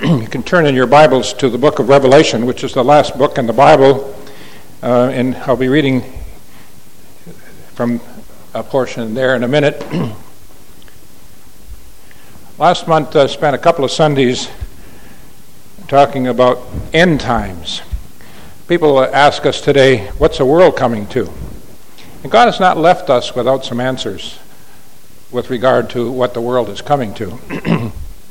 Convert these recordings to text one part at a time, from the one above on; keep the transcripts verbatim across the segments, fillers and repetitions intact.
You can turn in your Bibles to the book of Revelation, which is the last book in the Bible, uh, and I'll be reading from a portion there in a minute. Last month I uh, spent a couple of Sundays talking about end times. People ask us today, what's the world coming to? And God has not left us without some answers with regard to what the world is coming to.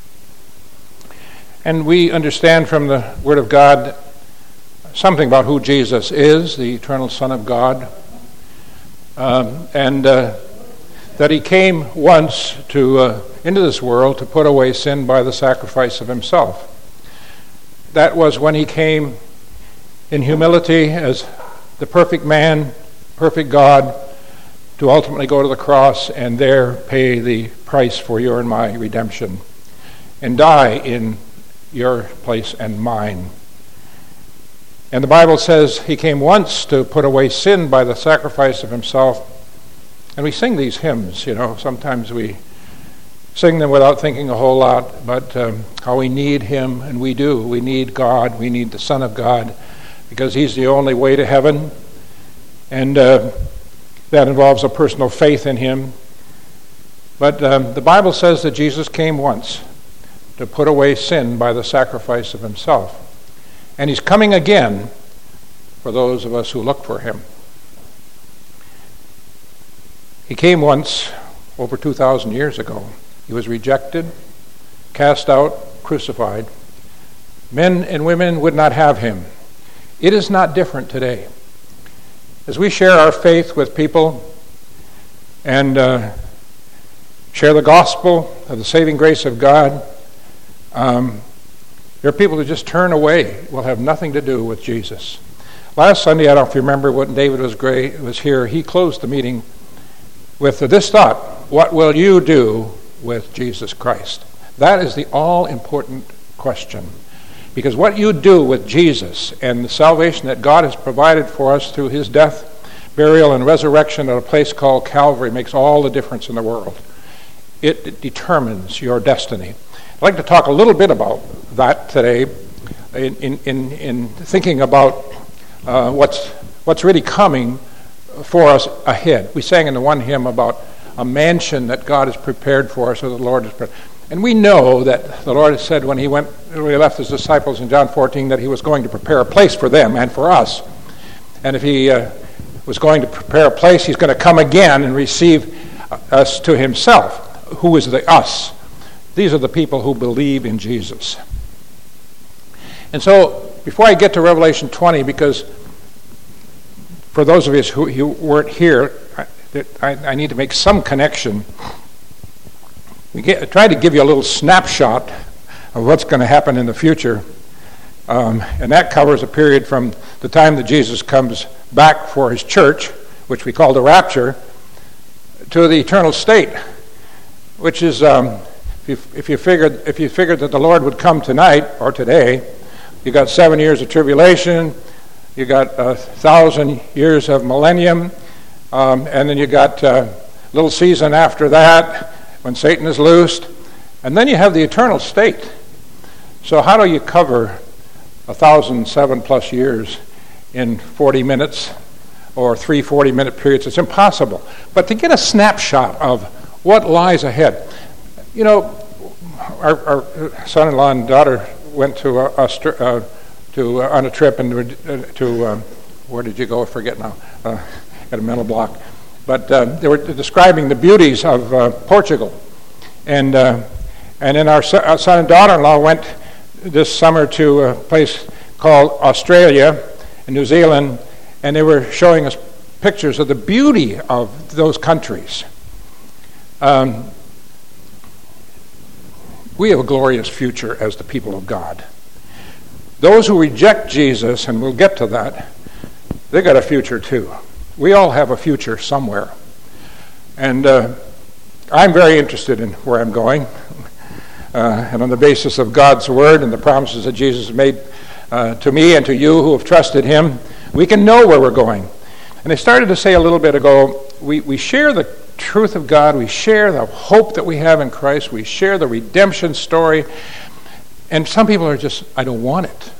And we understand from the Word of God something about who Jesus is, the eternal Son of God, um, and uh, that he came once to uh, into this world to put away sin by the sacrifice of himself. That was when he came in humility as the perfect man, perfect God, to ultimately go to the cross and there pay the price for your and my redemption and die in your place and mine. And the Bible says he came once to put away sin by the sacrifice of himself. And we sing these hymns, you know, sometimes we sing them without thinking a whole lot, but um, how we need him, and we do. We need God, we need the Son of God, because he's the only way to heaven, and uh, that involves a personal faith in him. But um, the Bible says that Jesus came once to put away sin by the sacrifice of himself. And he's coming again for those of us who look for him. He came once over two thousand years ago. He was rejected, cast out, crucified. Men and women would not have him. It is not different today. As we share our faith with people and uh, share the gospel of the saving grace of God, Um, there are people who just turn away, will have nothing to do with Jesus. Last Sunday, I don't know if you remember when David was great, was here, he closed the meeting with this thought: what will you do with Jesus Christ? That is the all-important question. Because what you do with Jesus and the salvation that God has provided for us through his death, burial, and resurrection at a place called Calvary makes all the difference in the world. It, it determines your destiny. I'd like to talk a little bit about that today in, in, in, in thinking about uh, what's what's really coming for us ahead. We sang in the one hymn about a mansion that God has prepared for us, or the Lord has prepared. And we know that the Lord has said when he went, when he left his disciples in John fourteen, that he was going to prepare a place for them and for us. And if he uh, was going to prepare a place, he's going to come again and receive us to himself. Who is the us? These are the people who believe in Jesus. And so, before I get to Revelation twenty, because for those of us who, who weren't here, I, I need to make some connection. We get, I tried to give you a little snapshot of what's going to happen in the future. Um, and that covers a period from the time that Jesus comes back for his church, which we call the rapture, to the eternal state, which is... Um, If you, if you figured if you figured that the Lord would come tonight or today, you got seven years of tribulation, you got a thousand years of millennium, um, and then you got a little season after that when Satan is loosed, and then you have the eternal state. So how do you cover a thousand seven plus years in forty minutes or three forty-minute periods? It's impossible. But to get a snapshot of what lies ahead. You know, our, our son-in-law and daughter went to uh, Austra- uh, to uh, on a trip and uh, to um, where did you go? I forget now. Uh, got a mental block. But uh, they were describing the beauties of uh, Portugal, and uh, and then our, so- our son and daughter-in-law went this summer to a place called Australia and New Zealand, and they were showing us pictures of the beauty of those countries. Um, We have a glorious future as the people of God. Those who reject Jesus, and we'll get to that, they got a future too. We all have a future somewhere. And uh, I'm very interested in where I'm going. Uh, and on the basis of God's word and the promises that Jesus made uh, to me and to you who have trusted him, we can know where we're going. And I started to say a little bit ago, we, we share the truth of God, we share the hope that we have in Christ, we share the redemption story, And some people are just, I don't want it.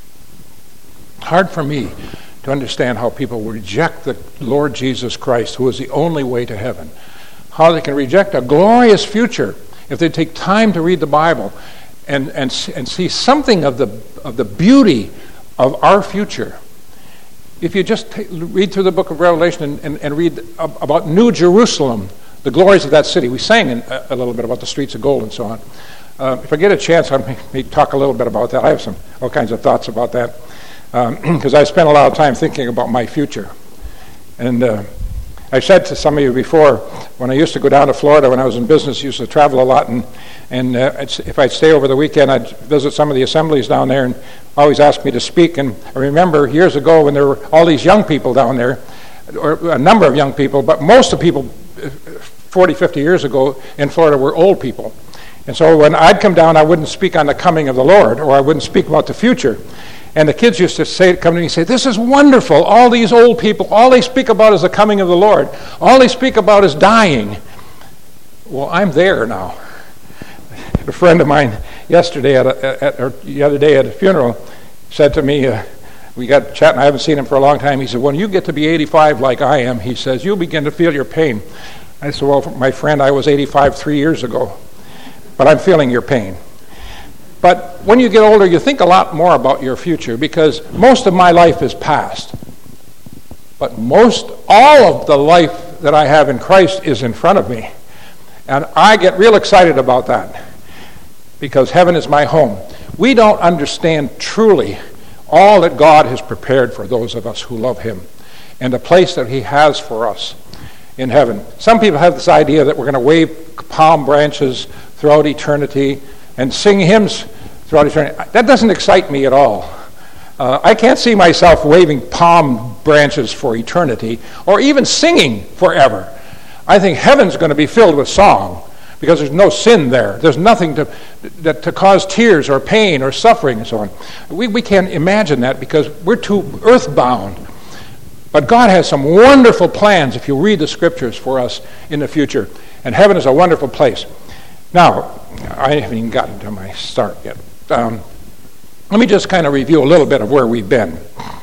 Hard for me to understand how people reject the Lord Jesus Christ, who is the only way to heaven. How they can reject a glorious future if they take time to read the Bible and, and, and see something of the, of the beauty of our future. If you just t- read through the book of Revelation and, and, and read ab- about New Jerusalem, the glories of that city. We sang in, a, a little bit about the streets of gold and so on. Uh, if I get a chance, I may, may talk a little bit about that. I have some all kinds of thoughts about that because um, I spent a lot of time thinking about my future. And uh, I said to some of you before, when I used to go down to Florida when I was in business, I used to travel a lot, and, and uh, if I'd stay over the weekend, I'd visit some of the assemblies down there and always ask me to speak. And I remember years ago when there were all these young people down there, or a number of young people, but most of the people forty, fifty years ago in Florida were old people. And so when I'd come down, I wouldn't speak on the coming of the Lord, or I wouldn't speak about the future. And the kids used to say, come to me and say, this is wonderful. All these old people, all they speak about is the coming of the Lord. All they speak about is dying. Well, I'm there now. A friend of mine yesterday, at, a, at or the other day at a funeral, said to me, uh, we got chatting, I haven't seen him for a long time. He said, when you get to be eighty-five like I am, he says, you'll begin to feel your pain. I said, well, my friend, I was eighty-five three years ago, but I'm feeling your pain. But when you get older, you think a lot more about your future because most of my life is past. But most, all of the life that I have in Christ is in front of me. And I get real excited about that because heaven is my home. We don't understand truly all that God has prepared for those of us who love him and the place that he has for us in heaven. Some people have this idea that we're going to wave palm branches throughout eternity and sing hymns throughout eternity. That doesn't excite me at all. Uh, I can't see myself waving palm branches for eternity or even singing forever. I think heaven's going to be filled with song because there's no sin there. There's nothing to that to cause tears or pain or suffering and so on. We, we can't imagine that because we're too earthbound. But God has some wonderful plans if you read the scriptures for us in the future. And heaven is a wonderful place. Now, I haven't even gotten to my start yet. Um, let me just kind of review a little bit of where we've been.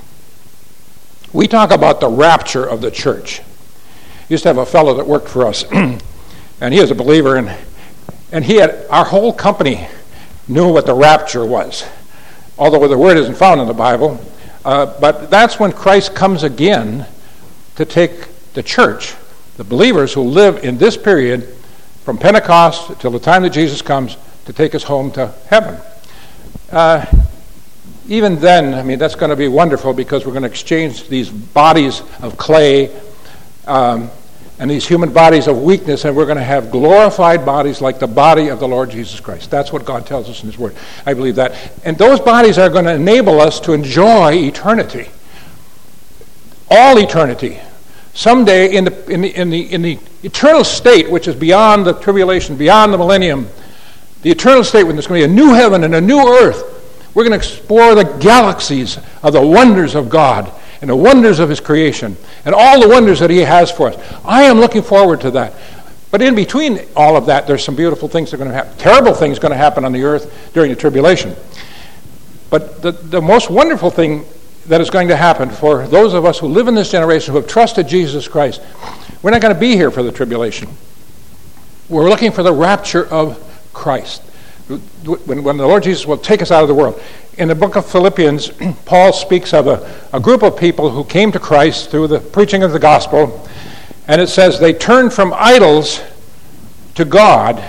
We talk about the rapture of the church. Used to have a fellow that worked for us, and he was a believer, and and he had our whole company knew what the rapture was, although the word isn't found in the Bible. Uh, but that's when Christ comes again to take the church, the believers who live in this period from Pentecost till the time that Jesus comes to take us home to heaven. Uh, even then, I mean, that's going to be wonderful because we're going to exchange these bodies of clay um, and these human bodies of weakness, and we're going to have glorified bodies like the body of the Lord Jesus Christ. That's what God tells us in his word. I believe that. And those bodies are going to enable us to enjoy eternity. All eternity. Someday in the in the in the in the eternal state, which is beyond the tribulation, beyond the millennium, the eternal state when there's going to be a new heaven and a new earth, we're going to explore the galaxies of the wonders of God and the wonders of his creation and all the wonders that he has for us. I am looking forward to that. But in between all of that, there's some beautiful things that are going to happen. Terrible things going to happen on the earth during the tribulation. But the, the most wonderful thing that is going to happen for those of us who live in this generation who have trusted Jesus Christ, we're not going to be here for the tribulation. We're looking for the rapture of Christ, when, when the Lord Jesus will take us out of the world. In the book of Philippians, Paul speaks of a, a group of people who came to Christ through the preaching of the gospel, and it says they turned from idols to God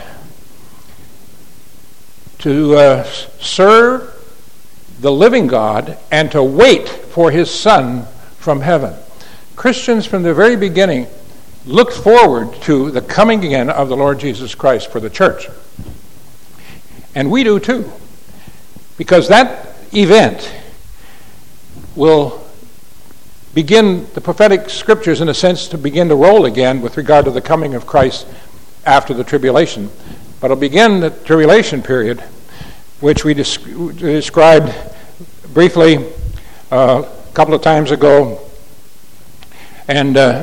to uh, serve the living God and to wait for his Son from heaven. Christians from the very beginning looked forward to the coming again of the Lord Jesus Christ for the church. And we do too. Because that event will begin the prophetic scriptures, in a sense, to begin to roll again with regard to the coming of Christ after the tribulation. But it'll begin the tribulation period, which we des- described briefly uh, a couple of times ago. And uh,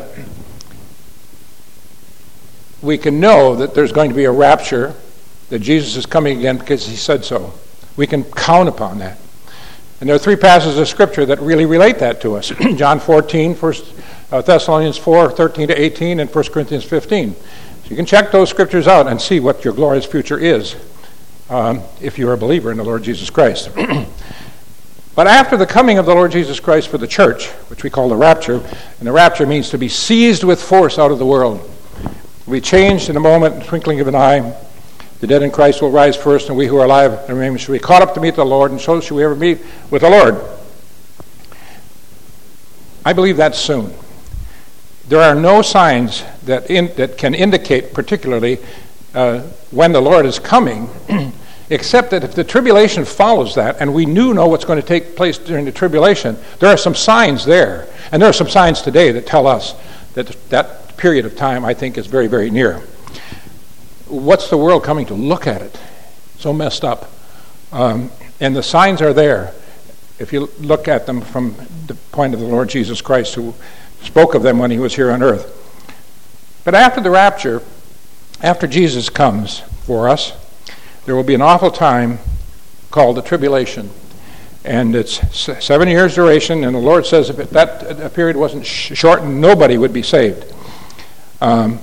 we can know that there's going to be a rapture, that Jesus is coming again because he said so. We can count upon that. And there are three passages of Scripture that really relate that to us. John fourteen, First Thessalonians four, thirteen to eighteen, and First Corinthians fifteen. So you can check those Scriptures out and see what your glorious future is um, if you're a believer in the Lord Jesus Christ. But after the coming of the Lord Jesus Christ for the church, which we call the rapture, and the rapture means to be seized with force out of the world. We'll be changed in a moment, in the twinkling of an eye. The dead in Christ will rise first, and we who are alive and remain shall be caught up to meet the Lord, and so shall we ever meet with the Lord. I believe that's soon. There are no signs that in, that can indicate particularly uh, when the Lord is coming, except that if the tribulation follows that, and we do know what's going to take place during the tribulation, there are some signs there. And there are some signs today that tell us that that period of time, I think, is very, very near. What's the world coming to look at it? So messed up. Um, and the signs are there if you look at them from the point of the Lord Jesus Christ, who spoke of them when he was here on earth. But after the rapture, after Jesus comes for us, there will be an awful time called the tribulation. And it's seven years duration, and the Lord says if that period wasn't shortened, nobody would be saved. Um,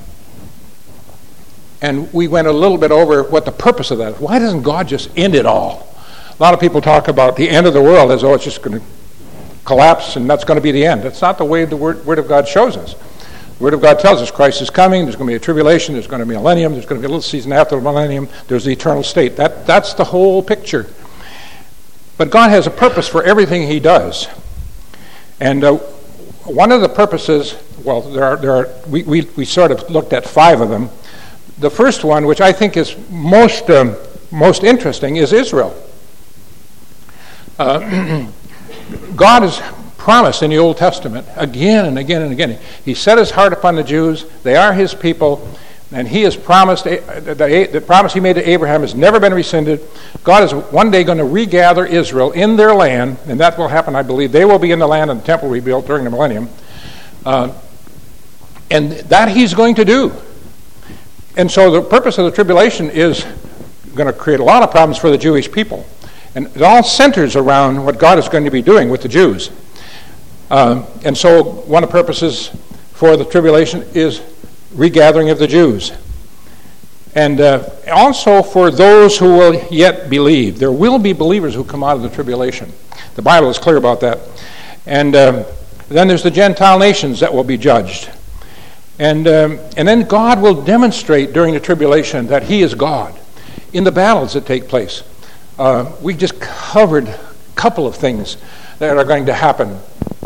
and we went a little bit over what the purpose of that is. Why doesn't God just end it all? A lot of people talk about the end of the world as though it's just going to collapse and that's going to be the end. That's not the way the Word, Word of God shows us. The Word of God tells us Christ is coming, there's going to be a tribulation, there's going to be a millennium, there's going to be a little season after the millennium, there's the eternal state. That, that's the whole picture. But God has a purpose for everything he does. And uh, one of the purposes, well, there are, there are we, we, we sort of looked at five of them. The first one, which I think is most, um, most interesting, is Israel. Uh, God has promised in the Old Testament again and again and again. He set his heart upon the Jews. They are his people. And he has promised, the, the promise he made to Abraham has never been rescinded. God is one day going to regather Israel in their land, and that will happen, I believe. They will be in the land and the temple rebuilt during the millennium. Uh, and that he's going to do. And so the purpose of the tribulation is going to create a lot of problems for the Jewish people. And it all centers around what God is going to be doing with the Jews. Uh, and so one of the purposes for the tribulation is regathering of the Jews. And uh, also for those who will yet believe. There will be believers who come out of the tribulation. The Bible is clear about that. And uh, then there's the Gentile nations that will be judged. And, um, and then God will demonstrate during the tribulation that he is God in the battles that take place. Uh, we just covered a couple of things that are going to happen.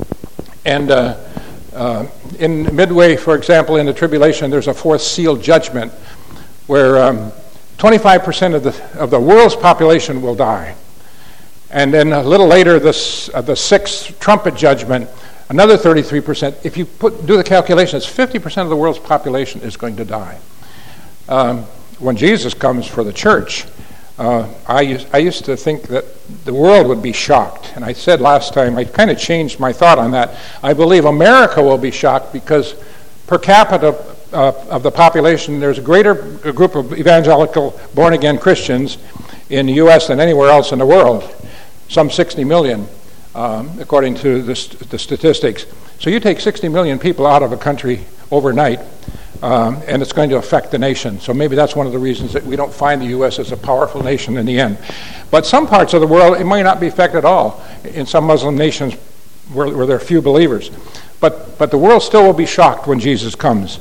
And uh, uh, in midway, for example, in the tribulation, there's a fourth seal judgment where um, twenty-five percent of the of the world's population will die. And then a little later, this, uh, the sixth trumpet judgment, another thirty-three percent. If you put do the calculations, fifty percent of the world's population is going to die. Um, when Jesus comes for the church, Uh, I, used, I used to think that the world would be shocked. And I said last time, I kind of changed my thought on that. I believe America will be shocked because per capita uh, of the population, there's a greater group of evangelical born-again Christians in the U S than anywhere else in the world. Some sixty million, um, according to the, st- the statistics. So you take sixty million people out of a country overnight, Um, and it's going to affect the nation. So maybe that's one of the reasons that we don't find the U S as a powerful nation in the end. But some parts of the world, it may not be affected at all. In some Muslim nations where, where there are few believers. But, but the world still will be shocked when Jesus comes.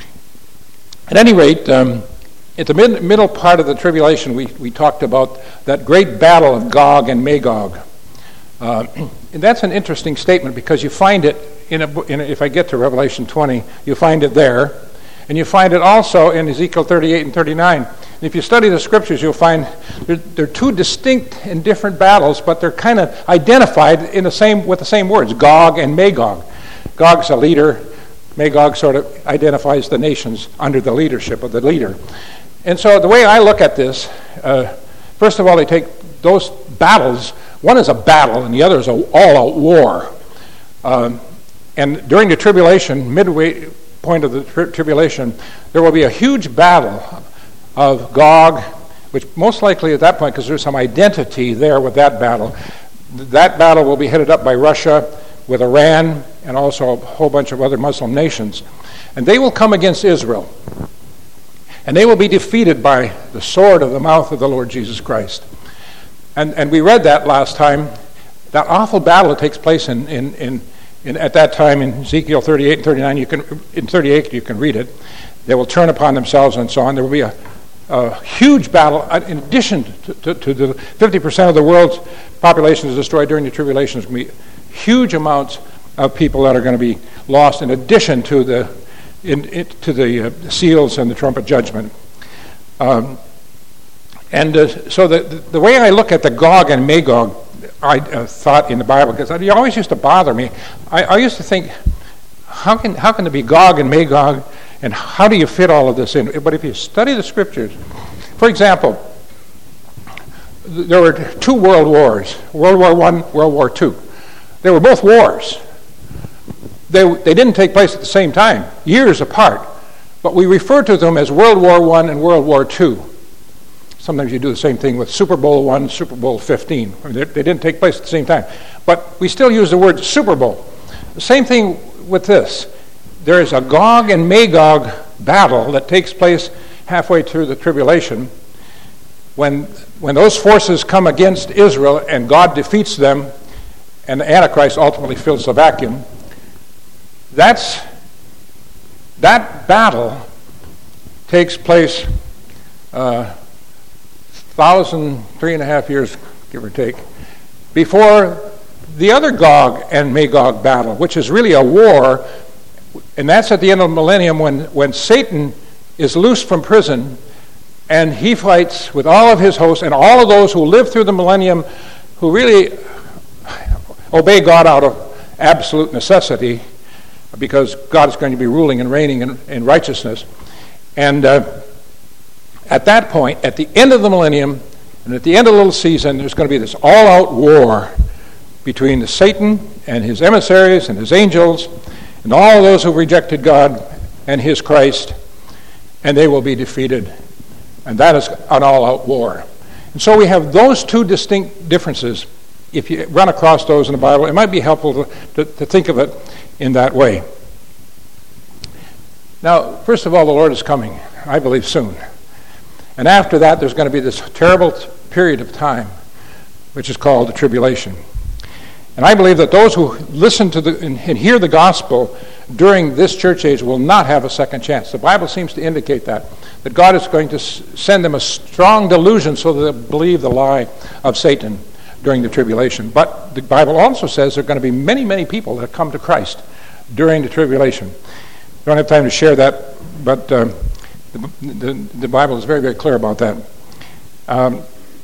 At any rate, um, at the mid, middle part of the tribulation, we, we talked about that great battle of Gog and Magog. Uh, and that's an interesting statement because you find it, in a, in a, if I get to Revelation twenty, you find it there. And you find it also in Ezekiel thirty-eight and thirty-nine. And if you study the scriptures, you'll find they're, they're two distinct and different battles, but they're kind of identified in the same with the same words, Gog and Magog. Gog's a leader. Magog sort of identifies the nations under the leadership of the leader. And so the way I look at this, uh, first of all, they take those battles. One is a battle, and the other is a all-out war. Um, and during the tribulation, midway point of the tri- tribulation, there will be a huge battle of Gog which most likely at that point, because there's some identity there with that battle, that battle will be headed up by Russia with Iran and also a whole bunch of other Muslim nations. And they will come against Israel. And they will be defeated by the sword of the mouth of the Lord Jesus Christ. And and we read that last time. That awful battle that takes place in, in, in, in at that time in Ezekiel thirty-eight and thirty-nine, you can in thirty-eight you can read it. They will turn upon themselves and so on. There will be a, a huge battle. In addition to, to, to the fifty percent of the world's population is destroyed during the tribulation, there's going to be huge amounts of people that are going to be lost in addition to the in, in, to the uh, seals and the trumpet judgment. Um, and uh, so the, the way I look at the Gog and Magog I uh, thought in the Bible, because it always used to bother me, I, I used to think, how can how can there be Gog and Magog, and how do you fit all of this in? But if you study the scriptures, for example, there were two world wars, World War One, World War Two. They were both wars. They, they didn't take place at the same time, years apart, but we refer to them as World War One and World War Two. Sometimes you do the same thing with Super Bowl One, Super Bowl Fifteen. I mean, they, they didn't take place at the same time, but we still use the word Super Bowl. The same thing with this. There is a Gog and Magog battle that takes place halfway through the tribulation. When when those forces come against Israel and God defeats them, and the Antichrist ultimately fills the vacuum, that's that battle takes place uh, thousand, three and a half years, give or take, before the other Gog and Magog battle, which is really a war, and that's at the end of the millennium when, when Satan is loosed from prison and he fights with all of his hosts and all of those who live through the millennium who really obey God out of absolute necessity, because God is going to be ruling and reigning in, in righteousness. And uh, at that point, at the end of the millennium, and at the end of the little season, there's going to be this all-out war between the Satan and his emissaries and his angels and all those who rejected God and his Christ, and they will be defeated. And that is an all-out war. And so we have those two distinct differences. If you run across those in the Bible, it might be helpful to, to, to think of it in that way. Now, first of all, the Lord is coming, I believe, soon. And after that, there's going to be this terrible t- period of time, which is called the tribulation. And I believe that those who listen to the and, and hear the gospel during this church age will not have a second chance. The Bible seems to indicate that, that God is going to s- send them a strong delusion so that they believe the lie of Satan during the tribulation. But the Bible also says there are going to be many, many people that come to Christ during the tribulation. I don't have time to share that, but uh, the, the, the Bible is very, very clear about that. Um,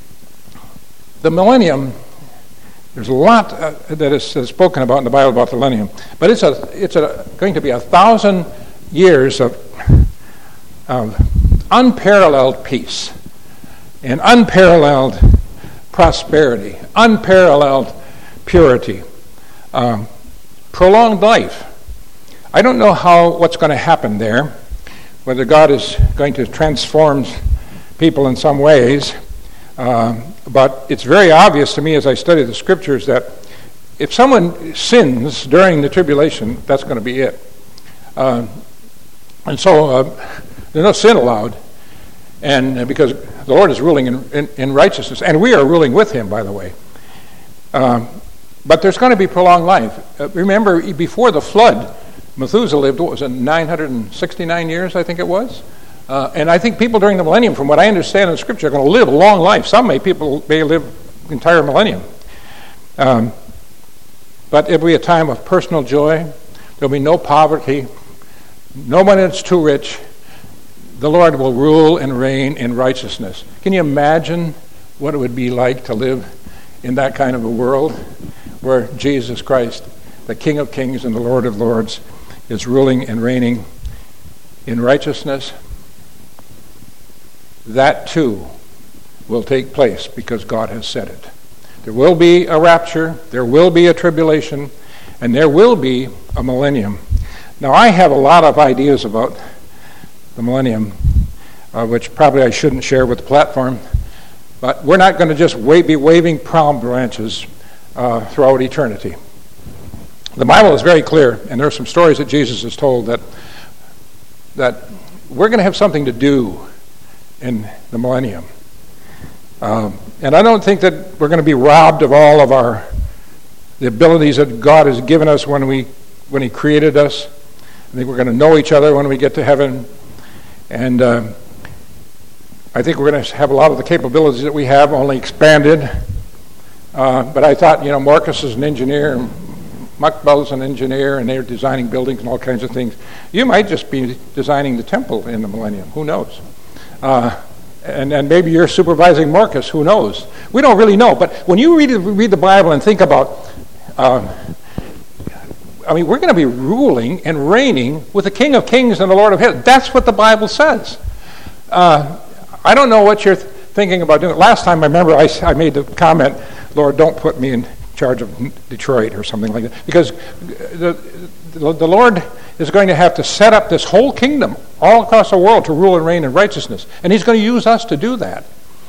the millennium, there's a lot uh, that is uh, spoken about in the Bible about the millennium, but it's a it's a, going to be a thousand years of, of unparalleled peace and unparalleled prosperity, unparalleled purity, um, prolonged life. I don't know how what's going to happen there, whether God is going to transform people in some ways, uh, but it's very obvious to me as I study the scriptures that if someone sins during the tribulation, that's going to be it. Uh, and so uh, there's no sin allowed, and uh, because the Lord is ruling in, in, in righteousness, and we are ruling with him, by the way. Um, but there's going to be prolonged life. Uh, remember, before the flood, Methuselah lived, what was it, nine hundred sixty-nine years, I think it was? Uh, and I think people during the millennium, from what I understand in the scripture, are going to live a long life. Some may people may live the entire millennium. Um, but it'll be a time of personal joy. There'll be no poverty. No one is too rich. The Lord will rule and reign in righteousness. Can you imagine what it would be like to live in that kind of a world where Jesus Christ, the King of Kings and the Lord of Lords, is ruling and reigning in righteousness? That too will take place because God has said it. There will be a rapture, there will be a tribulation, and there will be a millennium. Now, I have a lot of ideas about the millennium, uh, which probably I shouldn't share with the platform, But we're not going to just wa- be waving palm branches uh, throughout eternity. The Bible is very clear, and there are some stories that Jesus has told that that we're going to have something to do in the millennium. Um, and I don't think that we're going to be robbed of all of our the abilities that God has given us when we when He created us. I think we're going to know each other when we get to heaven, and uh, I think we're going to have a lot of the capabilities that we have only expanded. Uh, but I thought, you know, Marcus is an engineer, and Muckbell's an engineer, and they're designing buildings and all kinds of things. You might just be designing the temple in the millennium. Who knows? Uh, and, and maybe you're supervising Marcus. Who knows? We don't really know. But when you read, read the Bible and think about, um, I mean, we're going to be ruling and reigning with the King of Kings and the Lord of Heaven. That's what the Bible says. Uh, I don't know what you're th- thinking about doing. Last time I remember I, I made the comment, Lord, don't put me in charge of Detroit or something like that, because the, the the Lord is going to have to set up this whole kingdom all across the world to rule and reign in righteousness, and He's going to use us to do that.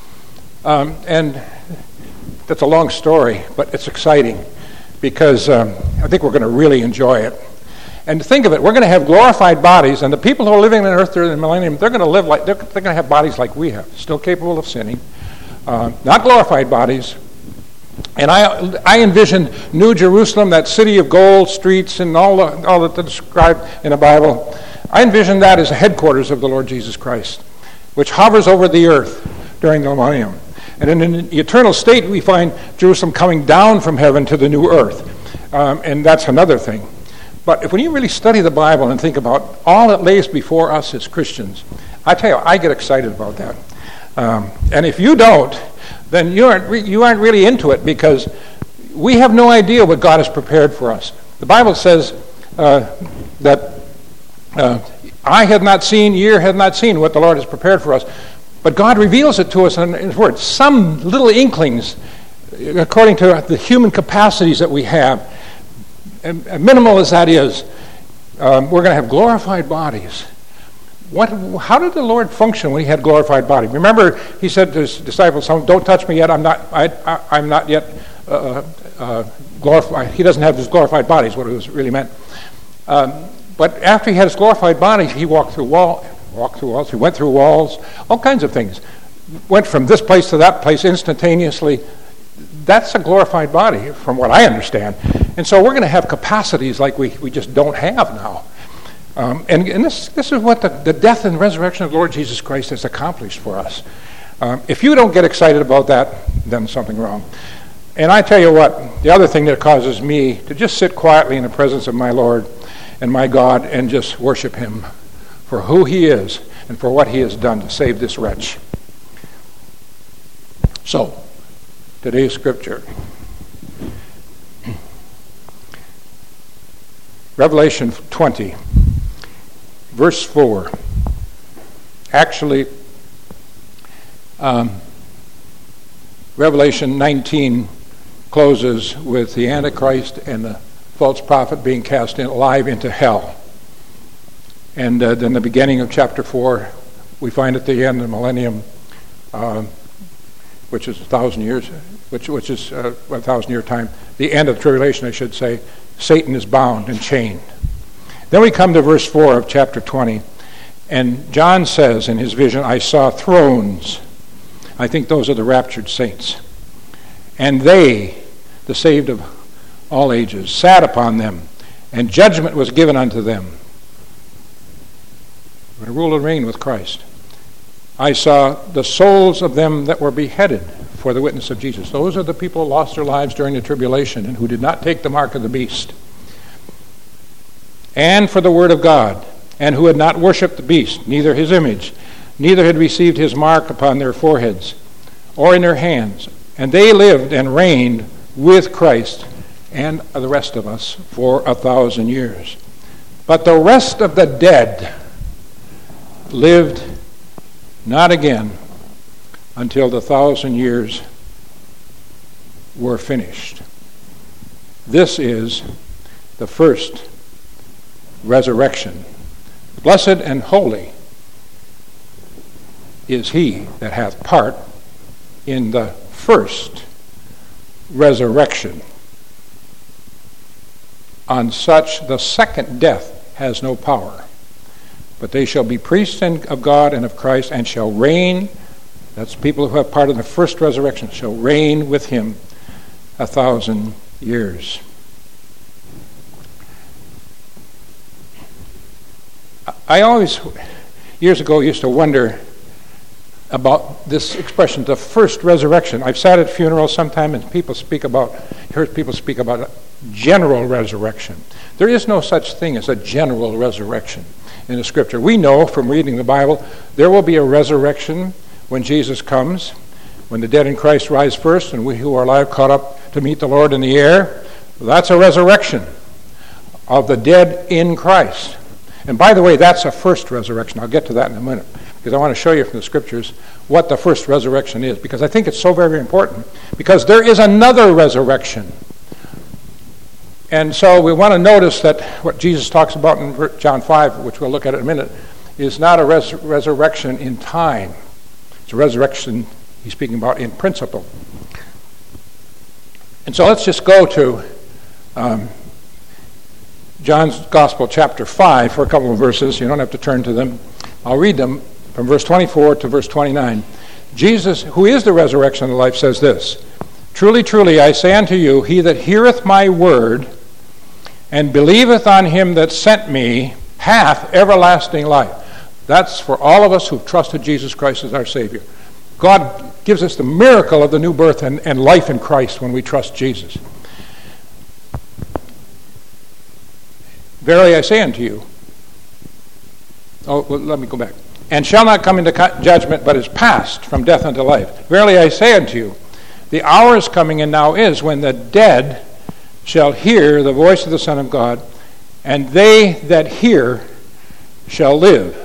Um, and that's a long story, but it's exciting because um, I think we're going to really enjoy it. And think of it, we're going to have glorified bodies, and the people who are living on earth during the millennium, they're going to live like they're, they're going to have bodies like we have, still capable of sinning, uh, not glorified bodies. And I I envision New Jerusalem, that city of gold streets and all the, all that's described in the Bible. I envision that as the headquarters of the Lord Jesus Christ, which hovers over the earth during the millennium. And in the eternal state, we find Jerusalem coming down from heaven to the new earth. Um, and that's another thing. But if when you really study the Bible and think about all that lays before us as Christians, I tell you, I get excited about that. Um, and if you don't, then you aren't re- you aren't really into it, because we have no idea what God has prepared for us. The Bible says uh, that uh, eye hath not seen, ear hath not seen what the Lord has prepared for us, but God reveals it to us in His Word. Some little inklings, according to the human capacities that we have, and, and minimal as that is, um, we're going to have glorified bodies. What, how did the Lord function when He had glorified body? Remember, He said to His disciples, "Don't touch me yet. I'm not. I, I, I'm not yet uh, uh, glorified." He doesn't have His glorified body, is what it was really meant. Um, but after He had His glorified body, He walked through wall, walked through walls. He went through walls, all kinds of things. Went from this place to that place instantaneously. That's a glorified body, from what I understand. And so we're going to have capacities like we, we just don't have now. Um, and and this, this is what the, the death and resurrection of the Lord Jesus Christ has accomplished for us. Um, if you don't get excited about that, then something wrong. And I tell you what, the other thing that causes me to just sit quietly in the presence of my Lord and my God and just worship Him for who He is and for what He has done to save this wretch. So, today's scripture. Revelation twenty. Verse four. Actually, um, Revelation nineteen closes with the Antichrist and the false prophet being cast in, alive into hell. And uh, then the beginning of chapter four, we find at the end of the millennium, uh, which is a thousand years, which which is uh, a thousand year time, the end of the tribulation, I should say, Satan is bound and chained. Then we come to verse four of chapter twenty, and John says in his vision, "I saw thrones." I think those are the raptured saints. "And they, the saved of all ages, sat upon them, and judgment was given unto them." We're going to rule and reign with Christ. "I saw the souls of them that were beheaded for the witness of Jesus." Those are the people who lost their lives during the tribulation and who did not take the mark of the beast. "And for the word of God, and who had not worshipped the beast, neither his image, neither had received his mark upon their foreheads or in their hands. And they lived and reigned with Christ and the rest of us for a thousand years. But the rest of the dead lived not again until the thousand years were finished." This is the first resurrection. "Blessed and holy is he that hath part in the first resurrection. On such the second death has no power. But they shall be priests of God and of Christ, and shall reign. That's people who have part of the first resurrection, shall reign with him a thousand years. I always, years ago, used to wonder about this expression, the first resurrection. I've sat at funerals sometime and people speak about, heard people speak about general resurrection. There is no such thing as a general resurrection in the Scripture. We know from reading the Bible there will be a resurrection when Jesus comes, when the dead in Christ rise first and we who are alive caught up to meet the Lord in the air. That's a resurrection of the dead in Christ. And by the way, that's a first resurrection. I'll get to that in a minute, because I want to show you from the Scriptures what the first resurrection is, because I think it's so very important, because there is another resurrection. And so we want to notice that what Jesus talks about in John five, which we'll look at in a minute, is not a res- resurrection in time. It's a resurrection he's speaking about in principle. And so let's just go to um, John's Gospel, chapter five, for a couple of verses. You don't have to turn to them. I'll read them from verse twenty-four to verse twenty-nine. Jesus, who is the resurrection and the life, says this, "Truly, truly, I say unto you, he that heareth my word and believeth on him that sent me hath everlasting life." That's for all of us who've trusted Jesus Christ as our Savior. God gives us the miracle of the new birth and, and life in Christ when we trust Jesus. "Verily I say unto you," oh, well, let me go back. "And shall not come into judgment, but is passed from death unto life. Verily I say unto you, the hour is coming, and now is, when the dead shall hear the voice of the Son of God, and they that hear shall live.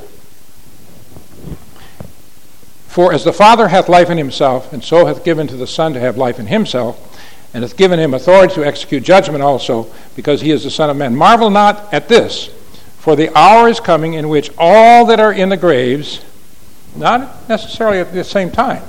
For as the Father hath life in himself, and so hath given to the Son to have life in himself, and hath given him authority to execute judgment also, because he is the Son of Man. Marvel not at this, for the hour is coming in which all that are in the graves," not necessarily at the same time.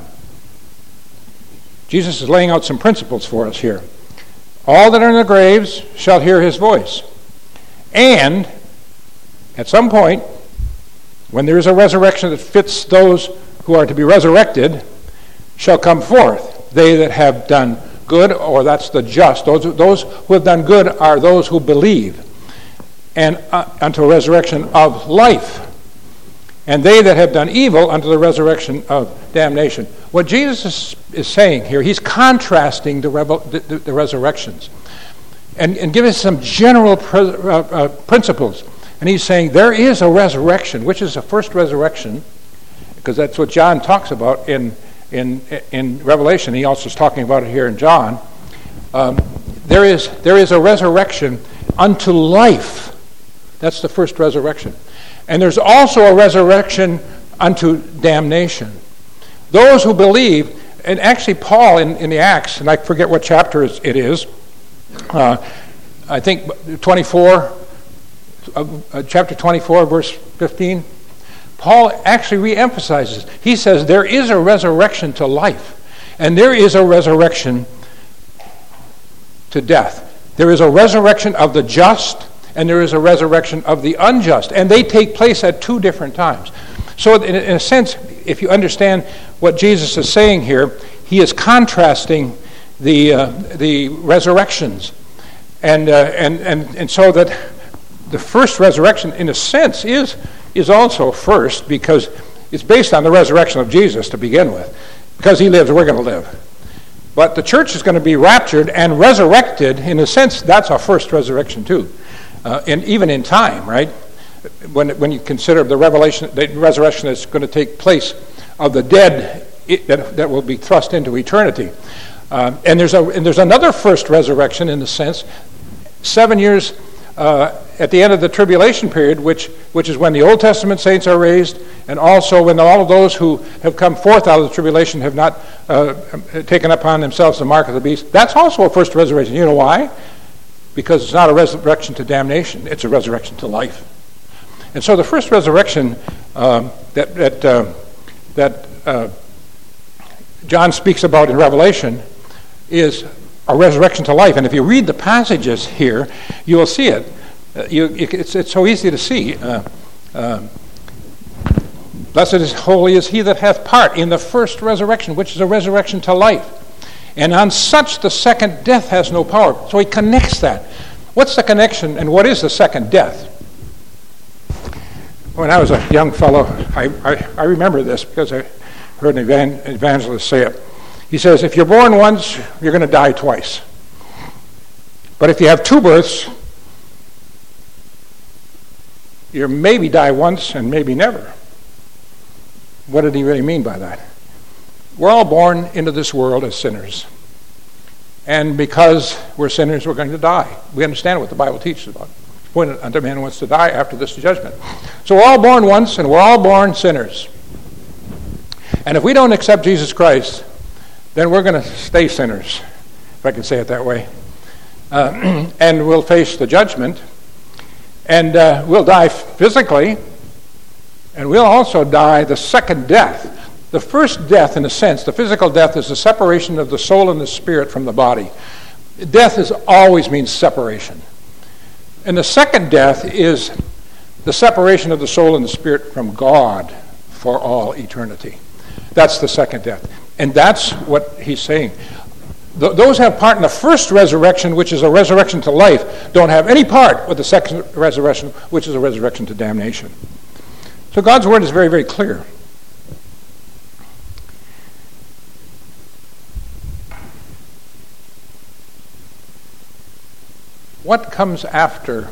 Jesus is laying out some principles for us here. "All that are in the graves shall hear his voice. And at some point, when there is a resurrection that fits those who are to be resurrected, shall come forth, they that have done good," or that's the just. Those, those who have done good are those who believe, "and uh, unto a resurrection of life. And they that have done evil unto the resurrection of damnation." What Jesus is, is saying here, he's contrasting the, rebel, the, the, the resurrections and, and giving some general pr- uh, uh, principles. And he's saying there is a resurrection, which is a first resurrection, because that's what John talks about in in in Revelation. He also is talking about it here in John. Um, there is there is a resurrection unto life. That's the first resurrection. And there's also a resurrection unto damnation. Those who believe, and actually Paul in, in the Acts, and I forget what chapter it is, uh, I think twenty-four, uh, chapter twenty-four, verse fifteen, Paul actually re-emphasizes. He says there is a resurrection to life, and there is a resurrection to death. There is a resurrection of the just, and there is a resurrection of the unjust, and they take place at two different times. So in a sense, if you understand what Jesus is saying here, he is contrasting the uh, the resurrections, and uh, and and and so that the first resurrection, in a sense, is is also first, because it's based on the resurrection of Jesus to begin with. Because he lives, we're going to live. But the church is going to be raptured and resurrected. In a sense, that's a first resurrection too, uh, and even in time, right? When when you consider the revelation, the resurrection that's going to take place of the dead, it, that that will be thrust into eternity, uh, and there's a and there's another first resurrection in the sense, seven years uh, at the end of the tribulation period, which which is when the Old Testament saints are raised, and also when all of those who have come forth out of the tribulation have not uh, taken upon themselves the mark of the beast. That's also a first resurrection. You know why? Because it's not a resurrection to damnation; it's a resurrection to life. And so the first resurrection um, that that uh, that uh, John speaks about in Revelation is a resurrection to life. And if you read the passages here, you will see it. Uh, you, it's, it's so easy to see. Uh, uh, Blessed is holy is he that hath part in the first resurrection, which is a resurrection to life. And on such the second death has no power. So he connects that. What's the connection and what is the second death? When I was a young fellow, I, I, I remember this because I heard an evan- evangelist say it. He says, if you're born once, you're going to die twice. But if you have two births, you maybe die once and maybe never. What did he really mean by that? We're all born into this world as sinners. And because we're sinners, we're going to die. We understand what the Bible teaches about. Appointed unto man who wants to die after this judgment. So we're all born once, and we're all born sinners. And if we don't accept Jesus Christ, then we're going to stay sinners, if I can say it that way. Uh, and we'll face the judgment. And uh, we'll die physically, and we'll also die the second death. The first death, in a sense, the physical death, is the separation of the soul and the spirit from the body. Death is always means separation. And the second death is the separation of the soul and the spirit from God for all eternity. That's the second death. And that's what he's saying. Th- those have part in the first resurrection, which is a resurrection to life, don't have any part with the second resurrection, which is a resurrection to damnation. So God's word is very, very clear. What comes after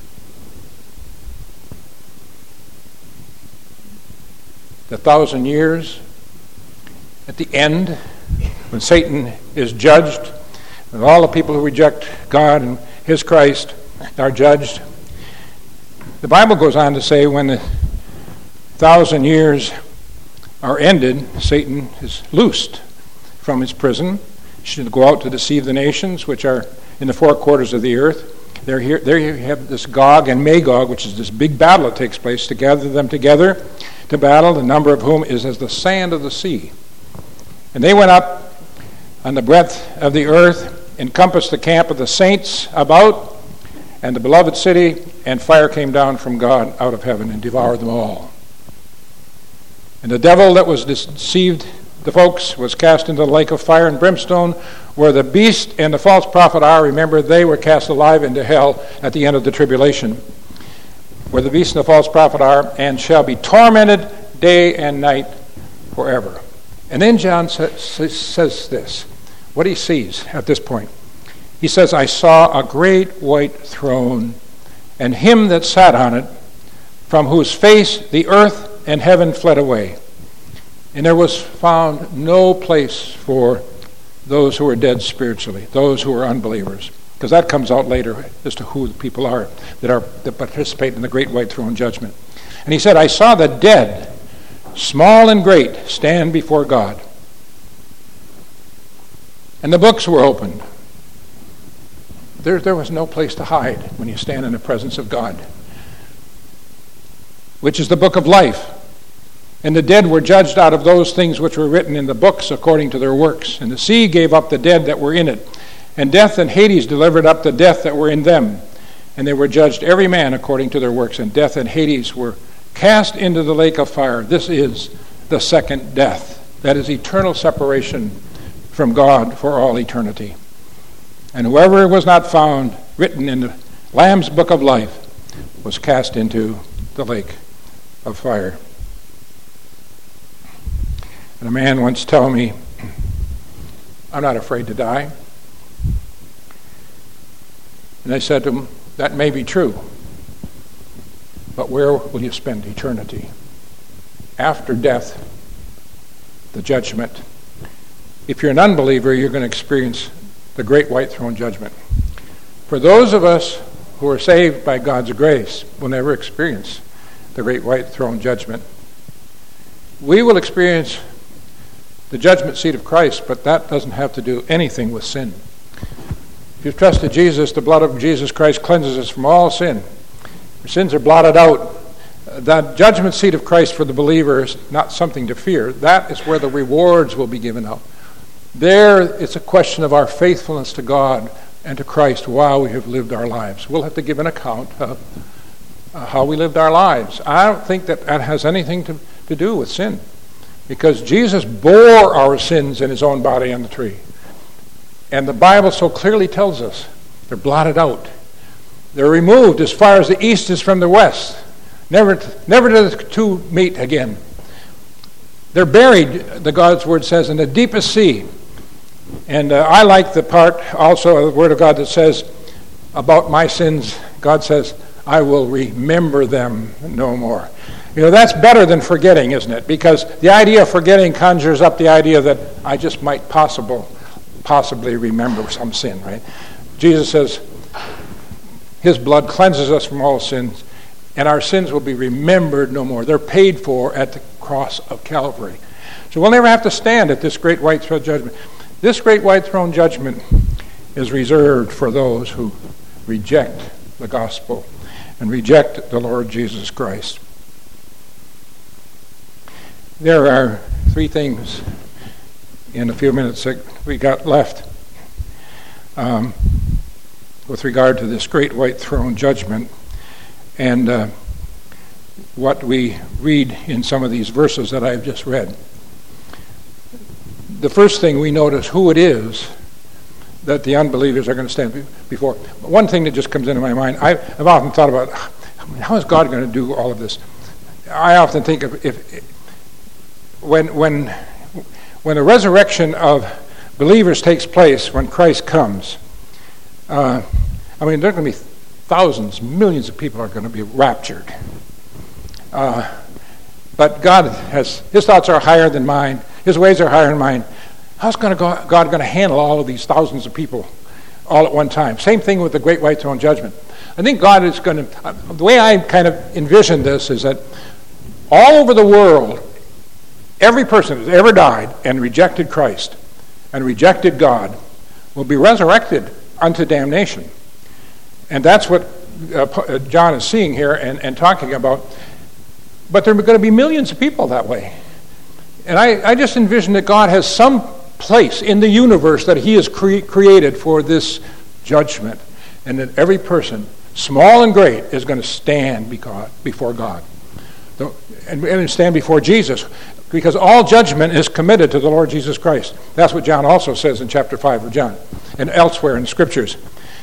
the thousand years? At the end, when Satan is judged, and all the people who reject God and his Christ are judged, the Bible goes on to say when the thousand years are ended, Satan is loosed from his prison. He should go out to deceive the nations which are in the four quarters of the earth. There, here, there you have this Gog and Magog, which is this big battle that takes place, to gather them together to battle, the number of whom is as the sand of the sea. And they went up on the breadth of the earth, encompassed the camp of the saints about, and the beloved city, and fire came down from God out of heaven and devoured them all. And the devil that was deceived the folks was cast into the lake of fire and brimstone, where the beast and the false prophet are. Remember, they were cast alive into hell at the end of the tribulation, where the beast and the false prophet are, and shall be tormented day and night forever. And then John sa- says this, what he sees at this point. He says, I saw a great white throne, and him that sat on it, from whose face the earth and heaven fled away. And there was found no place for those who are dead spiritually, those who are unbelievers. Because that comes out later as to who the people are that are that participate in the great white throne judgment. And he said, I saw the dead, small and great, stand before God. And the books were opened. There, there was no place to hide when you stand in the presence of God, which is the book of life. And the dead were judged out of those things which were written in the books according to their works. And the sea gave up the dead that were in it. And death and Hades delivered up the death that were in them. And they were judged every man according to their works. And death and Hades were cast into the lake of fire. This is the second death. That is eternal separation from God for all eternity. And whoever was not found written in the Lamb's book of life was cast into the lake of fire. And a man once told me, I'm not afraid to die. And I said to him, that may be true, but where will you spend eternity? After death, the judgment. If you're an unbeliever, you're going to experience the great white throne judgment. For those of us who are saved by God's grace will never experience the great white throne judgment. We will experience the judgment seat of Christ, but that doesn't have to do anything with sin. If you've trusted Jesus, the blood of Jesus Christ cleanses us from all sin. Your sins are blotted out. That judgment seat of Christ for the believer is not something to fear. That is where the rewards will be given out. There, it's a question of our faithfulness to God and to Christ while we have lived our lives. We'll have to give an account of uh, how we lived our lives. I don't think that that has anything to, to do with sin, because Jesus bore our sins in his own body on the tree. And the Bible so clearly tells us they're blotted out. They're removed as far as the east is from the west. Never, never to the two meet again. They're buried, the God's word says, in the deepest sea. And uh, I like the part also of the word of God that says about my sins, God says, I will remember them no more. You know, that's better than forgetting, isn't it? Because the idea of forgetting conjures up the idea that I just might possible, possibly remember some sin, right? Jesus says his blood cleanses us from all sins, and our sins will be remembered no more. They're paid for at the cross of Calvary. So we'll never have to stand at this great white throne judgment. This great white throne judgment is reserved for those who reject the gospel and reject the Lord Jesus Christ. There are three things in a few minutes that we got left um, with regard to this great white throne judgment and uh, what we read in some of these verses that I've just read. The first thing we notice who it is that the unbelievers are going to stand before. One thing that just comes into my mind, I've often thought about, how is God going to do all of this? I often think of if when when when the resurrection of believers takes place, when Christ comes, uh, I mean, there are going to be thousands, millions of people are going to be raptured. Uh, but God has, his thoughts are higher than mine. His ways are higher than mine. How's going to go, God going to handle all of these thousands of people all at one time? Same thing with the great white throne judgment. I think God is going to, uh, the way I kind of envision this is that all over the world, every person who's ever died and rejected Christ and rejected God will be resurrected unto damnation. And that's what uh, John is seeing here and, and talking about. But there are going to be millions of people that way. And I, I just envision that God has some place in the universe that he has cre- created for this judgment. And that every person, small and great, is going to stand before God. And, and stand before Jesus. Because all judgment is committed to the Lord Jesus Christ. That's what John also says in chapter five of John. And elsewhere in the Scriptures.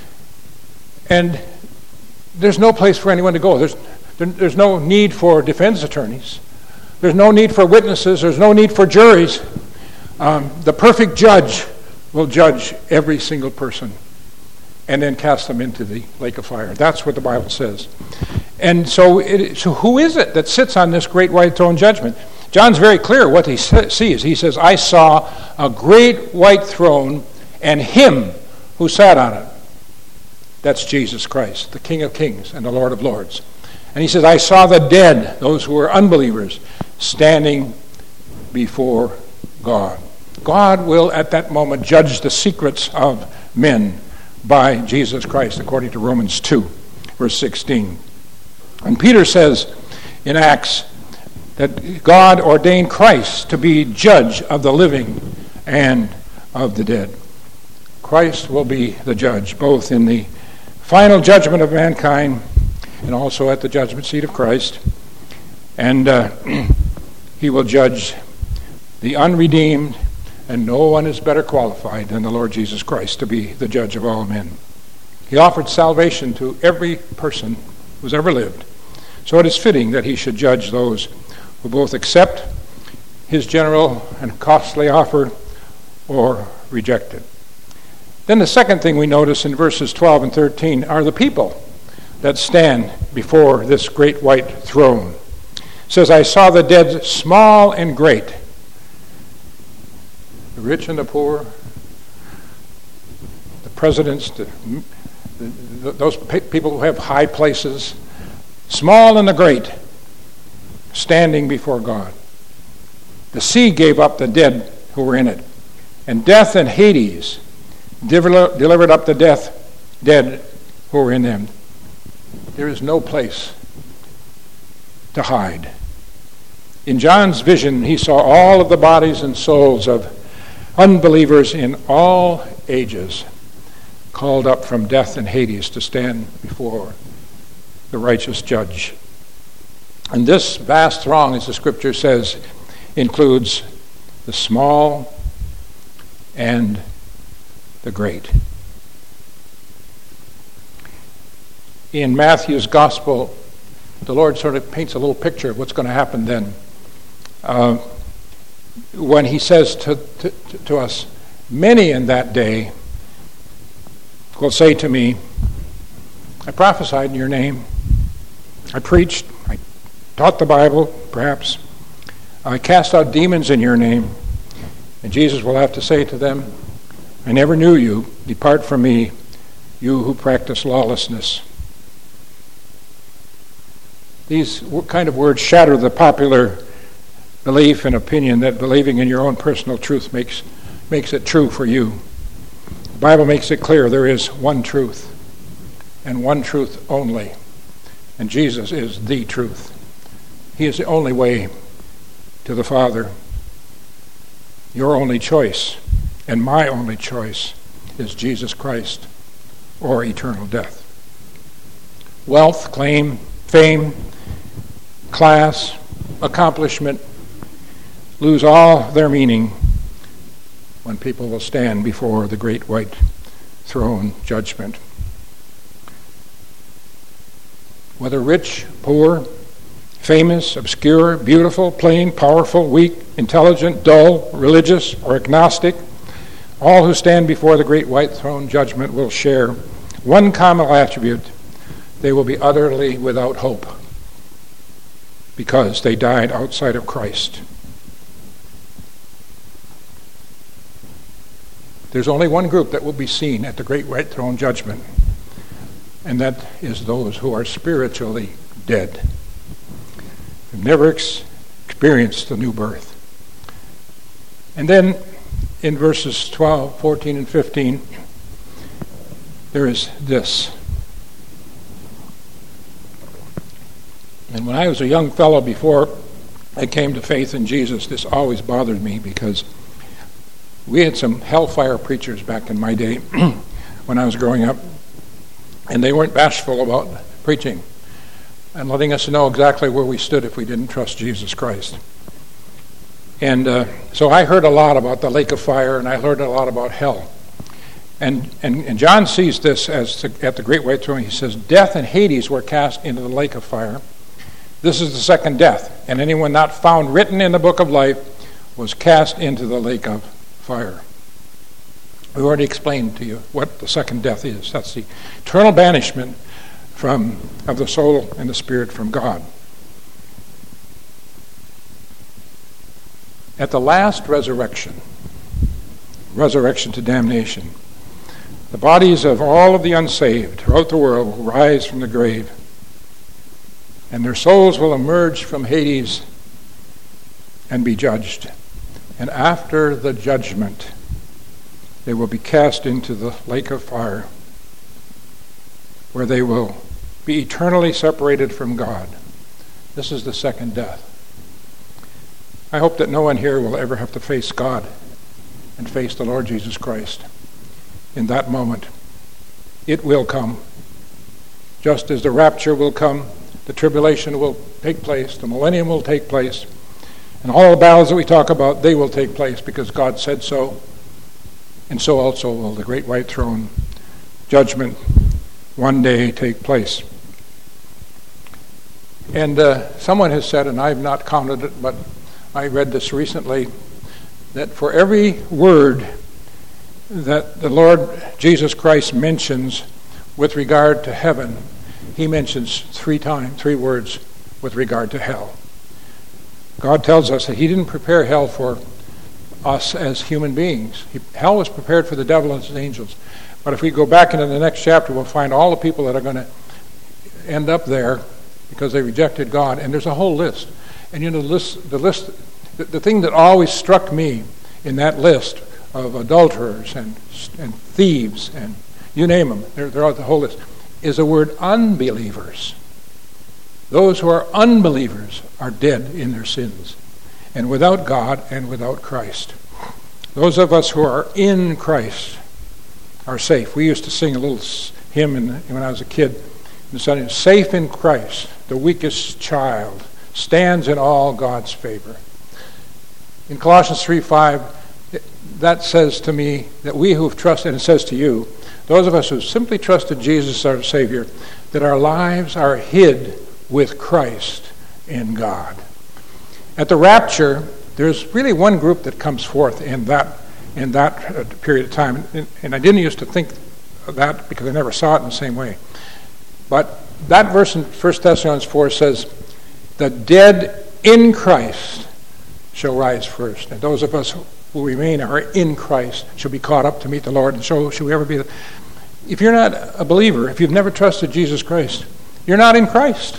And there's no place for anyone to go. There's, there, there's no need for defense attorneys. There's no need for witnesses. There's no need for juries. Um, the perfect judge will judge every single person and then cast them into the lake of fire. That's what the Bible says. And so, it, so who is it that sits on this great white throne judgment? John's very clear what he sees. He says, I saw a great white throne and him who sat on it. That's Jesus Christ, the King of Kings and the Lord of Lords. And he says, I saw the dead, those who were unbelievers, standing before God. God will at that moment judge the secrets of men by Jesus Christ, according to Romans two, verse sixteen. And Peter says in Acts that God ordained Christ to be judge of the living and of the dead. Christ will be the judge, both in the final judgment of mankind and also at the judgment seat of Christ. And uh, he will judge the unredeemed, and no one is better qualified than the Lord Jesus Christ to be the judge of all men. He offered salvation to every person who's ever lived. So it is fitting that he should judge those who both accept his general and costly offer or reject it. Then the second thing we notice in verses twelve and thirteen are the people that stand before this great white throne. It says, I saw the dead, small and great, the rich and the poor, the presidents, the, the, those people who have high places, small and the great, standing before God. The sea gave up the dead who were in it, and death and Hades delivered up the death dead who were in them. There is no place to hide. In John's vision, he saw all of the bodies and souls of unbelievers in all ages called up from death and Hades to stand before the righteous judge. And this vast throng, as the scripture says, includes the small and the great. In Matthew's gospel, the Lord sort of paints a little picture of what's going to happen then. Uh, when he says to, to, to us, many in that day will say to me, I prophesied in your name, I preached, I taught the Bible, perhaps, I cast out demons in your name. And Jesus will have to say to them, I never knew you. Depart from me, you who practice lawlessness. These kind of words shatter the popular belief and opinion that believing in your own personal truth makes, makes it true for you. The Bible makes it clear there is one truth, and one truth only. And Jesus is the truth. He is the only way to the Father. Your only choice, and my only choice, is Jesus Christ or eternal death. Wealth, claim, fame, class, accomplishment lose all their meaning when people will stand before the great white throne judgment. Whether rich, poor, famous, obscure, beautiful, plain, powerful, weak, intelligent, dull, religious, or agnostic, all who stand before the great white throne judgment will share one common attribute: they will be utterly without hope because they died outside of Christ. There's only one group that will be seen at the great white throne judgment, and that is those who are spiritually dead, who've never ex- experienced the new birth. And then in verses twelve, fourteen, and fifteen, there is this. And when I was a young fellow, before I came to faith in Jesus, this always bothered me, because we had some hellfire preachers back in my day when I was growing up, and they weren't bashful about preaching and letting us know exactly where we stood if we didn't trust Jesus Christ. And uh, so I heard a lot about the lake of fire, and I heard a lot about hell. And, and, and John sees this as the, at the great white throne. He says, death and Hades were cast into the lake of fire. This is the second death, and anyone not found written in the book of life was cast into the lake of fire. We've already explained to you what the second death is. That's the eternal banishment from of the soul and the spirit from God. At the last resurrection, resurrection to damnation, the bodies of all of the unsaved throughout the world will rise from the grave, and their souls will emerge from Hades and be judged. And after the judgment, they will be cast into the lake of fire, where they will be eternally separated from God. This is the second death. I hope that no one here will ever have to face God and face the Lord Jesus Christ in that moment. It will come. Just as the rapture will come, the tribulation will take place, the millennium will take place, and all the battles that we talk about, they will take place because God said so. And so also will the great white throne judgment one day take place. And uh, someone has said, and I've not counted it, but I read this recently, that for every word that the Lord Jesus Christ mentions with regard to heaven, he mentions three times, three words with regard to hell. God tells us that he didn't prepare hell for us as human beings. He, hell was prepared for the devil and his angels. But if we go back into the next chapter, we'll find all the people that are going to end up there because they rejected God. And there's a whole list. And you know, the list, the, list the, the thing that always struck me in that list of adulterers and and thieves and you name them, they're, they're all the whole list, is the word unbelievers. Those who are unbelievers are dead in their sins, and without God and without Christ. Those of us who are in Christ are safe. We used to sing a little hymn in, when I was a kid. It said, "Safe in Christ, the weakest child stands in all God's favor." In Colossians three five, that says to me that we who have trusted, and it says to you, those of us who have simply trusted Jesus our Savior, that our lives are hid with Christ in God. At the rapture, there's really one group that comes forth in that in that period of time. And, and I didn't used to think of that because I never saw it in the same way. But that verse in First Thessalonians four says, "The dead in Christ shall rise first." And those of us who remain are in Christ shall be caught up to meet the Lord. And so shall we ever be. The... If you're not a believer, if you've never trusted Jesus Christ, you're not in Christ.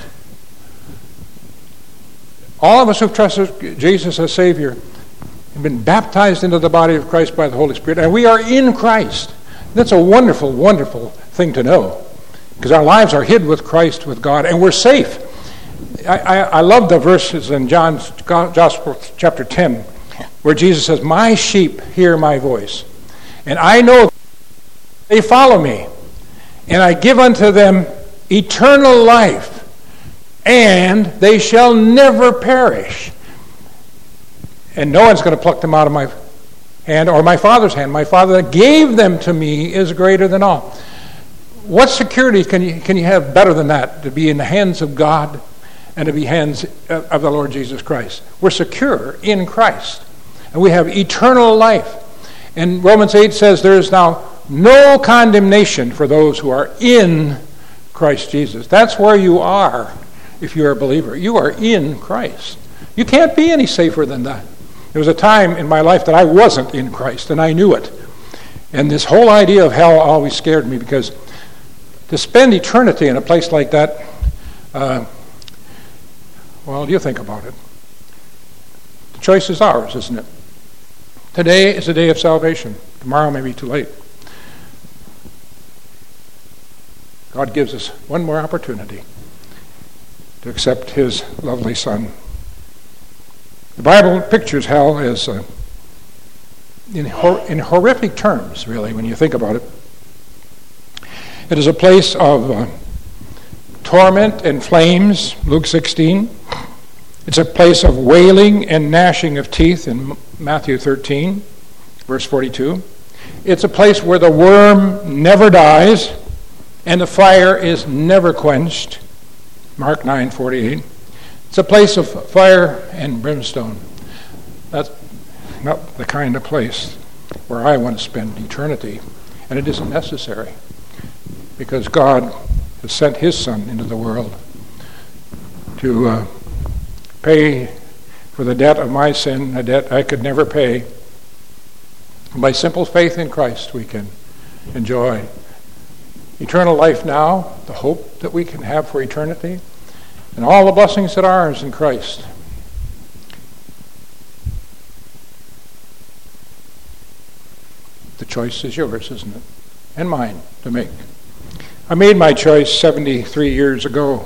All of us who've trusted Jesus as Savior have been baptized into the body of Christ by the Holy Spirit, and we are in Christ. That's a wonderful, wonderful thing to know, because our lives are hid with Christ, with God, and we're safe. I, I, I love the verses in John's Gospel, chapter ten, where Jesus says, "My sheep hear my voice, and I know they follow me, and I give unto them eternal life, and they shall never perish. And no one's going to pluck them out of my hand or my Father's hand. My Father that gave them to me is greater than all." What security can you can you have better than that, to be in the hands of God and to be hands of the Lord Jesus Christ? We're secure in Christ, and we have eternal life. And Romans eight says there is now no condemnation for those who are in Christ Jesus. That's where you are if you're a believer. You are in Christ. You can't be any safer than that. There was a time in my life that I wasn't in Christ, and I knew it. And this whole idea of hell always scared me, because to spend eternity in a place like that, uh, well, you think about it. The choice is ours, isn't it? Today is a day of salvation. Tomorrow may be too late. God gives us one more opportunity to accept His lovely Son. The Bible pictures hell as, uh, in, hor- in horrific terms, really, when you think about it. It is a place of uh, torment and flames, Luke sixteen. It's a place of wailing and gnashing of teeth in Matthew thirteen, verse forty-two. It's a place where the worm never dies and the fire is never quenched, Mark nine forty-eight. It's a place of fire and brimstone. That's not the kind of place where I want to spend eternity, and it isn't necessary, because God has sent His Son into the world to uh, pay for the debt of my sin, a debt I could never pay. By simple faith in Christ, we can enjoy eternal life now, the hope that we can have for eternity, and all the blessings that are ours in Christ. The choice is yours, isn't it? And mine to make. I made my choice seventy-three years ago.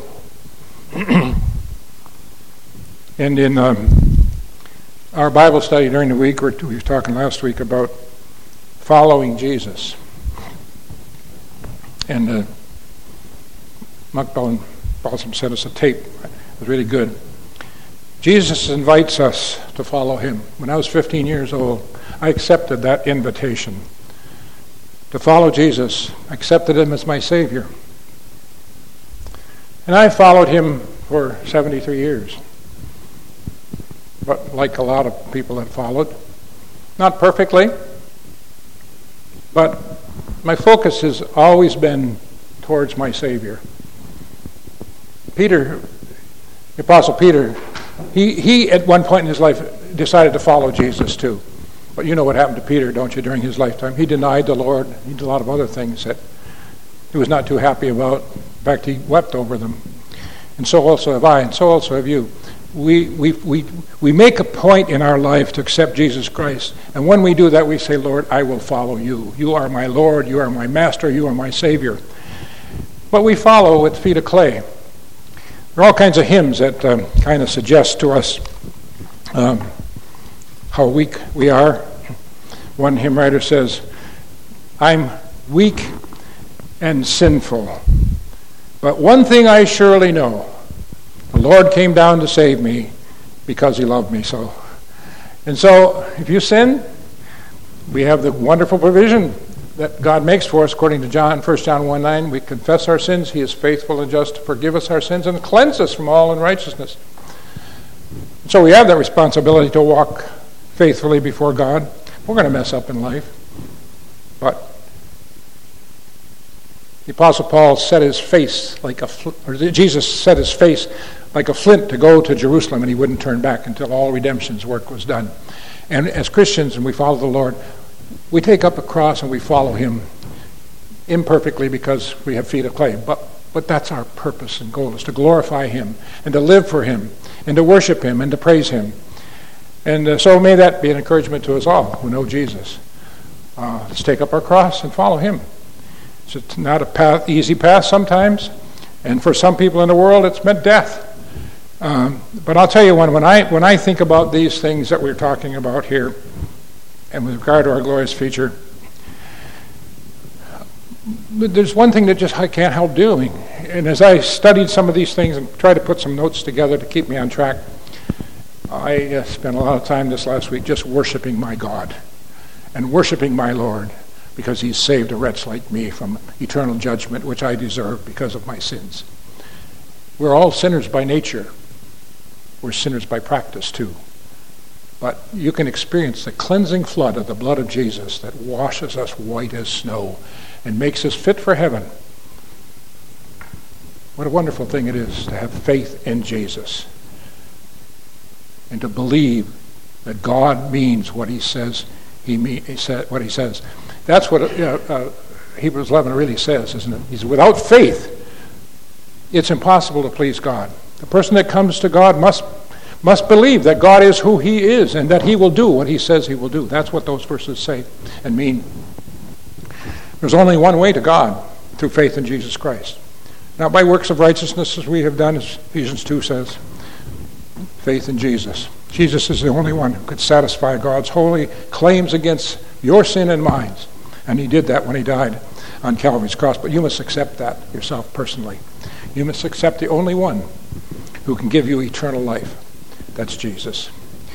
And in um, our Bible study during the week, we were talking last week about following Jesus. And uh, Mark Balsam sent us a tape. It was really good. Jesus invites us to follow Him. When I was fifteen years old, I accepted that invitation to follow Jesus. I accepted Him as my Savior. And I followed Him for seventy-three years. But like a lot of people that followed, not perfectly, but my focus has always been towards my Savior. Peter, the Apostle Peter, he, he at one point in his life decided to follow Jesus too. But you know what happened to Peter, don't you, during his lifetime? He denied the Lord. He did a lot of other things that he was not too happy about. In fact, he wept over them. And so also have I, and so also have you. We, we, we, we make a point in our life to accept Jesus Christ. And when we do that, we say, Lord, I will follow you. You are my Lord. You are my Master. You are my Savior. But we follow with feet of clay. There are all kinds of hymns that um, kind of suggest to us um, how weak we are. One hymn writer says, I'm weak and sinful, but one thing I surely know, the Lord came down to save me because he loved me so. And so, if you sin, we have the wonderful provision that God makes for us according to John, First John one nine. We confess our sins. He is faithful and just to forgive us our sins and cleanse us from all unrighteousness. So we have that responsibility to walk faithfully before God. We're going to mess up in life. But the Apostle Paul set his face like a fl- or Jesus set his face like a flint to go to Jerusalem, and he wouldn't turn back until all redemption's work was done. And as Christians, and we follow the Lord, we take up a cross and we follow him imperfectly because we have feet of clay. But but that's our purpose and goal, is to glorify him and to live for him and to worship him and to praise him. And uh, so may that be an encouragement to us all who know Jesus. Uh, let's take up our cross and follow him. It's not a path, easy path sometimes, and for some people in the world it's meant death. Um, but I'll tell you one, when I when I think about these things that we're talking about here, and with regard to our glorious future, there's one thing that just I can't help doing. And as I studied some of these things and tried to put some notes together to keep me on track, I uh, spent a lot of time this last week just worshiping my God and worshiping my Lord, because he's saved a wretch like me from eternal judgment, which I deserve because of my sins. We're all sinners by nature. We're sinners by practice too. But you can experience the cleansing flood of the blood of Jesus that washes us white as snow and makes us fit for heaven. What a wonderful thing it is to have faith in Jesus and to believe that God means what he says he, mean, he said, what he says. That's what uh, uh, Hebrews eleven really says, isn't it? He's without faith, it's impossible to please God. The person that comes to God must must believe that God is who he is and that he will do what he says he will do. That's what those verses say and mean. There's only one way to God, through faith in Jesus Christ. Not by works of righteousness as we have done, as Ephesians two says. Faith in Jesus. Jesus is the only one who could satisfy God's holy claims against your sin and mine. And he did that when he died on Calvary's cross. But you must accept that yourself personally. You must accept the only one who can give you eternal life. That's Jesus.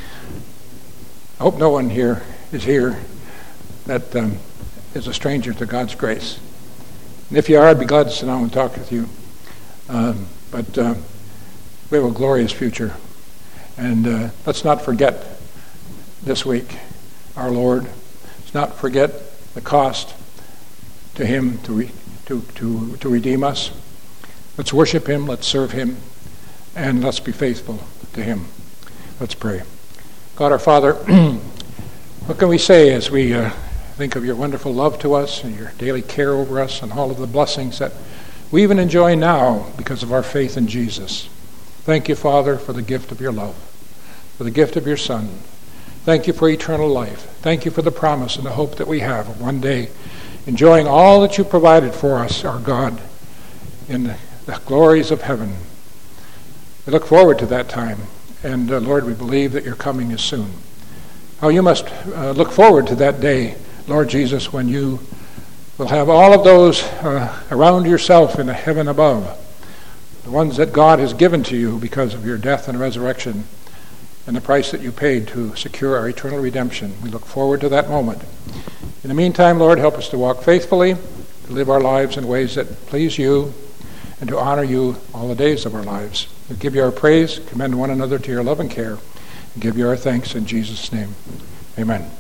I hope no one here is here that um, is a stranger to God's grace. And if you are, I'd be glad to sit down and talk with you. Um, but uh, we have a glorious future. And uh, let's not forget this week our Lord. Let's not forget the cost to him to, re- to, to, to redeem us. Let's worship him, let's serve him, and let's be faithful to him. Let's pray. God our Father, what can we say as we uh, think of your wonderful love to us and your daily care over us and all of the blessings that we even enjoy now because of our faith in Jesus? Thank you, Father, for the gift of your love, for the gift of your Son. Thank you for eternal life. Thank you for the promise and the hope that we have of one day enjoying all that you provided for us, our God, in the, the glories of heaven. We look forward to that time. And, uh, Lord, we believe that your coming is soon. How you must uh, look forward to that day, Lord Jesus, when you will have all of those uh, around yourself in the heaven above, the ones that God has given to you because of your death and resurrection and the price that you paid to secure our eternal redemption. We look forward to that moment. In the meantime, Lord, help us to walk faithfully, to live our lives in ways that please you, and to honor you all the days of our lives. We give you our praise, commend one another to your love and care, and give you our thanks in Jesus' name. Amen.